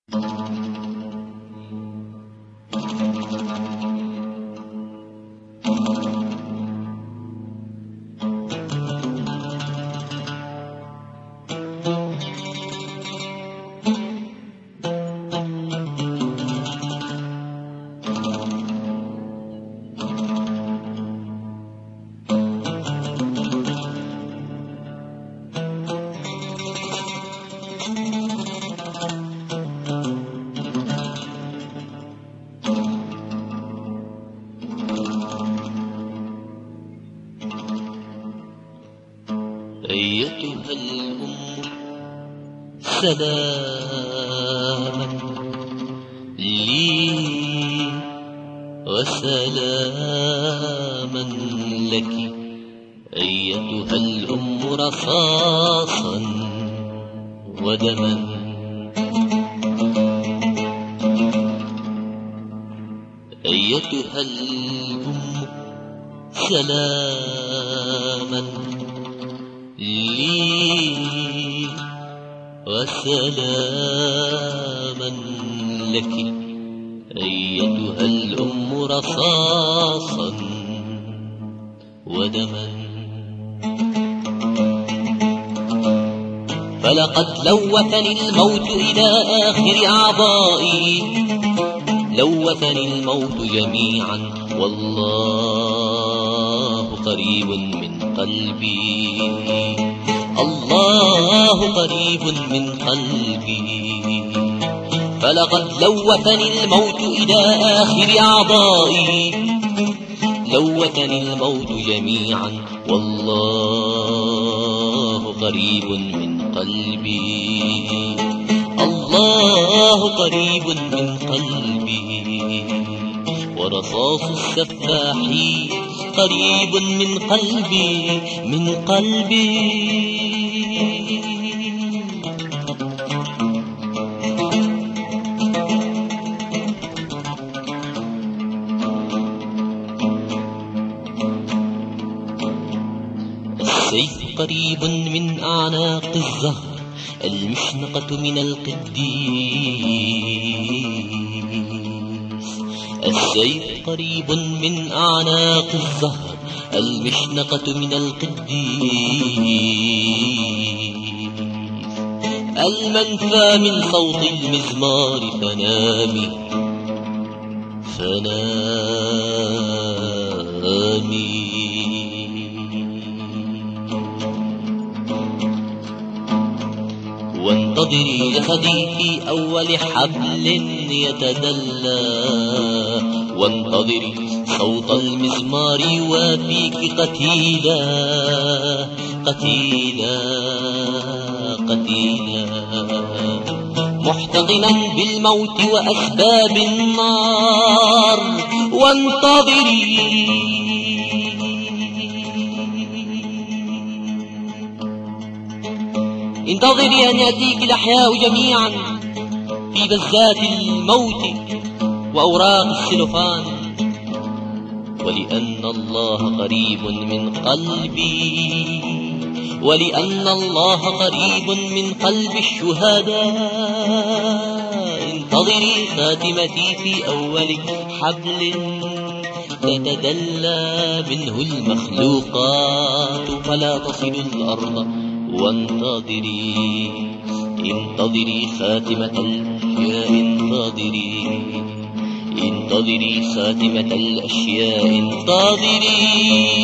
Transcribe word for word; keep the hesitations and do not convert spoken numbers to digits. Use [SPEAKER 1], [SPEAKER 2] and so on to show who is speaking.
[SPEAKER 1] أيتها الأم سلاما لي وسلاما لك، أيتها الأم رصاصا ودما، أيتها الأم سلاما لي وسلاما لك، أيتها الأم رصاصا ودما. فلقد لوثني الموت إلى آخر أعضائي، لوثني الموت جميعا والله قريب من قلبي، الله قريب من قلبي. فلقد لوثني الموت إلى آخر أعضائي، لوثني الموت جميعا والله قريب من قلبي، الله قريب من قلبي. ورصاص السفاحين قريب من قلبي، من قلبي. السيف قريب من أعناق الزهر، المشنقة من القديس. السيف قريب من أعناق الزهر، المشنقة من القديس. المنفى من صوت المزمار فنامي فنامي. وانتظري جسدي في أول حبل يتدلى، وانتظري صوت المزمار وفيك قتيلا قتيلا قتيلا، محتضنا بالموت وأسباب النار. وانتظري انتظري أن يأتيك الأحياء جميعا في بزات الموت وأوراق السلوفان. ولأن الله قريب من قلبي، ولأن الله قريب من قلب الشهداء، انتظري خاتمتي في أول حبل تتدلى منه المخلوقات فلا تصل الأرض. وانتظري انتظري خاتمة الأشياء، انتظري انتظري خاتمة الأشياء، انتظري.